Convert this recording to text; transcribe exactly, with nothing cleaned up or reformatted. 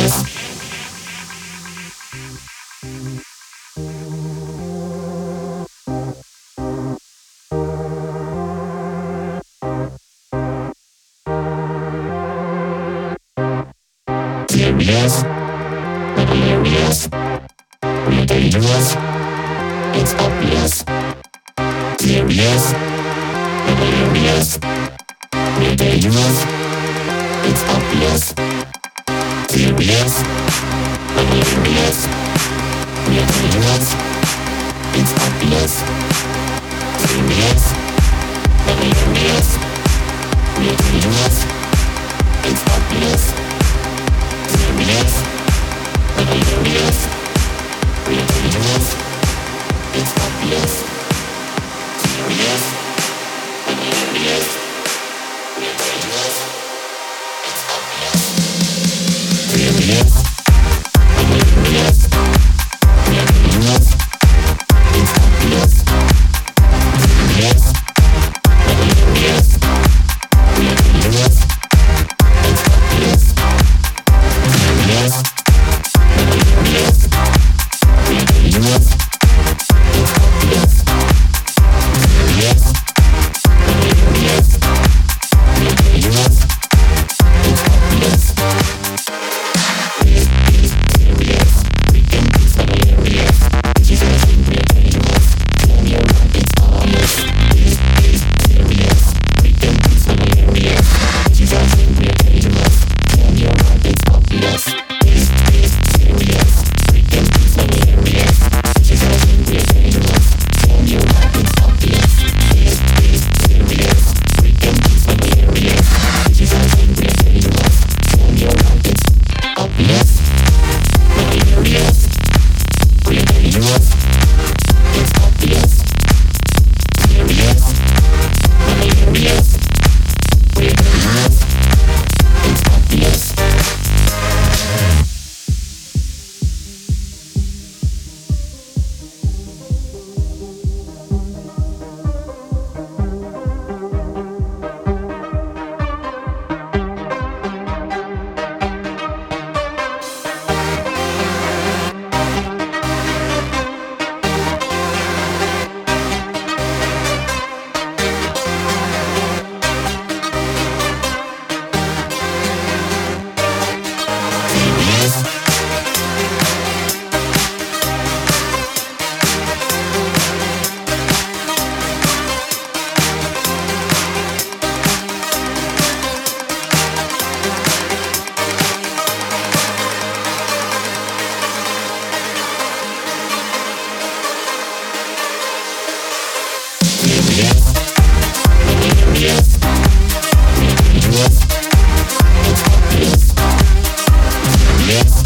Serious, hilarious, we're dangerous, it's obvious. Serious, hilarious, we're dangerous, it's obvious. Serious, hilarious, we're dangerous, it's obvious. Serious, hilarious, we're dangerous, it's obvious. Serious, hilarious, we're dangerous, it's obvious. Serious, hilarious, we're dangerous, it's obvious. Serious, hilarious, we're dangerous, it's obvious. Serious, hilarious, we're dangerous, it's obvious. Serious, hilarious, we're dangerous, it's obvious. Serious, hilarious, we're dangerous, it's obvious. This is serious, we can be so hilarious. This is something we're dangerous, tell you like it's obvious. This is serious, we can be so hilarious. This is something we're dangerous, tell you like it's obvious. This is serious, we can be so hilarious. This is something we're dangerous, tell you like it's obvious. This is serious, we can be so hilarious. This is something we're dangerous, tell you like it's obvious. Hilarious, we're dangerous, it's obvious. Serious, hilarious, we're dangerous, it's obvious. Yes.